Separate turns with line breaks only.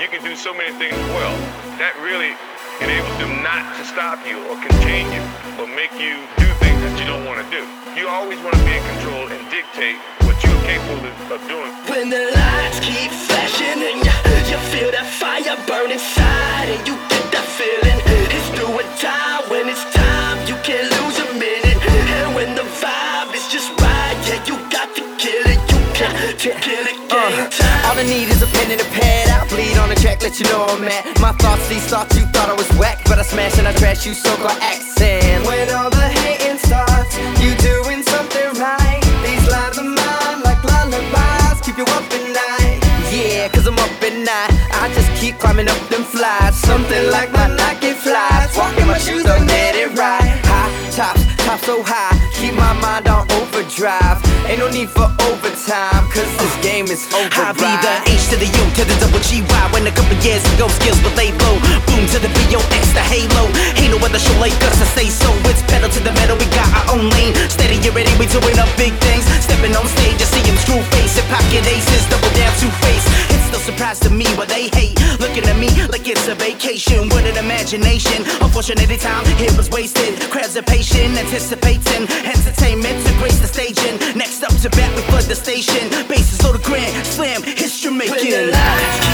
you can do so many things well. That really enables them not to stop you or contain you or make you do things that you don't want to do. You always want to be in control and dictate what you're capable of doing.
When the lights keep flashing and you feel that fire burn inside and you get that feeling, it's do or die. When it's time, you can't lose a minute. And when the vibe is just right, yeah, you got to kill it. You got to kill it. Game time.
All I need is a pen and a pad. I'll bleed on the track, let you know I'm at. My thoughts, these thoughts, you thought I was whack, but I smash and I trash you, so-called accent. When all the hating starts, you doing something right. These lines of mine like lullabies, keep you up at night. Yeah, cause I'm up at night, I just keep climbing up them flies. Something like my Nike flies, walking my shoes, don't get it right. High tops, top so high, keep my mind on overdrive. Ain't no need for overtime, cause this game is over.
I be the H to the U to the double GY. When a couple years ago skills were laid low. Boom to the BOX, the halo. Ain't no other show like us, I say so. It's pedal to the metal, we got our own lane. Steady, you ready, we doing up big things. Stepping on stage, I see him screw face and pocket aces, double down two-face. It's still surprise to me what they hate. Looking at me like it's a vacation. What an imagination. Unfortunately time here was wasted. Crowds are patient, anticipating entertainment to grace the staging. Next up to bat, we flood the station. Bases load of grand slam, history making.